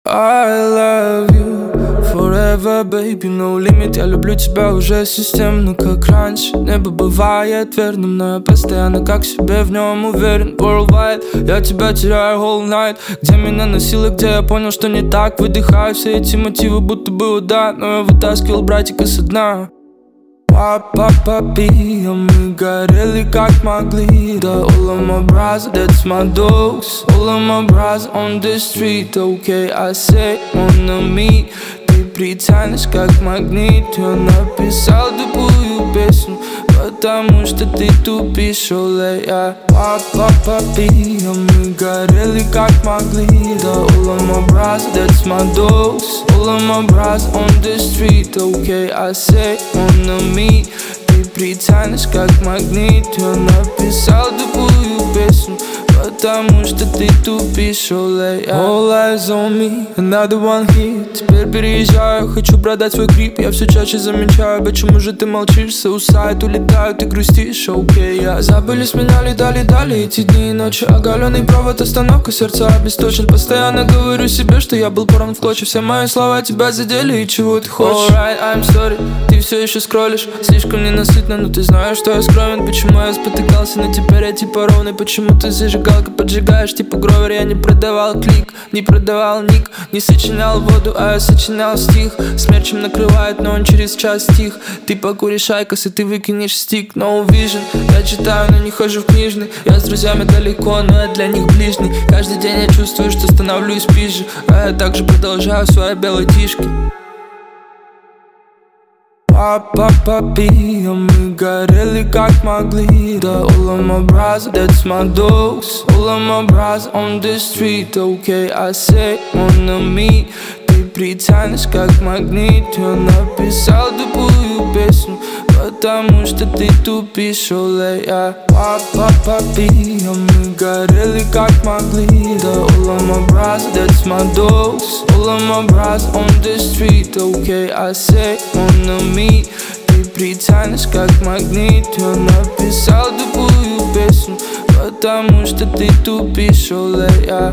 I love you forever, baby, no limit. Я люблю тебя уже системно, как раньше. Небо бывает верным, но я постоянно как в себе в нем уверен. Worldwide, я тебя теряю all night. Где меня носило, где я понял, что не так. Выдыхаю все эти мотивы, будто бы удар. Но я вытаскивал братика со дна. Папа-папи, а мы горели как могли. Да, all of my bras, that's my dogs. All of my bras on the street. Okay, I say, wanna meet. Ты притянешь как магнит. Я написал тупую песню, потому что ты тупишь, оле, я. Папа-папи, а мы горели как могли. Да, all of my bras, that's my dogs. All of my bras on the street. Okay, I say, wanna meet. Ты притянешь как магнит. Я написал тупую песню, потому что ты тупишь, оле, я. All eyes on me, another one hit. Теперь переезжаю, хочу продать свой крип. Я все чаще замечаю, почему же ты молчишь. Суицид, улетают, ты грустишь, окей, я. Забыли, сменяли, дали эти дни и ночи. Оголенный провод, остановка, сердца обесточен. Постоянно говорю себе, что я был порван в клочья. Все мои слова тебя задели, и чего ты хочешь? Alright, I'm sorry, ты все еще скроллишь. Слишком ненасытно, но ты знаешь, что я скромен. Почему я спотыкался, но теперь я типа ровный. Почему ты зажигалка поджигаешь, типа гровер. Я не продавал клик, не продавал ник. Не сочинял воду, а я сочинял стих. Смерчем накрывает, но он через час стих. Ты покуришь айкос и ты выкинешь стик. No vision, я читаю, но не хожу в книжный. Я с друзьями далеко, но я для них ближний. Каждый день я чувствую, что становлюсь пизже, а я также продолжаю в своей белой тишке. Папа-папи, а мы горели как могли. Да, all of my bras, that's my dogs. All of my bras on the street. Okay, I say, wanna meet. Ты притянешь как магнит. Я написал тупую песню, потому что ты тупишь, оле, я. Папа-папи, а мы горели как могли. Да, all of my bras, that's my dogs. All of my bras on the street. Okay, I say, wanna meet. Ты притянешь как магнит. Я написал тупую песню, потому что ты тупишь, оле, я.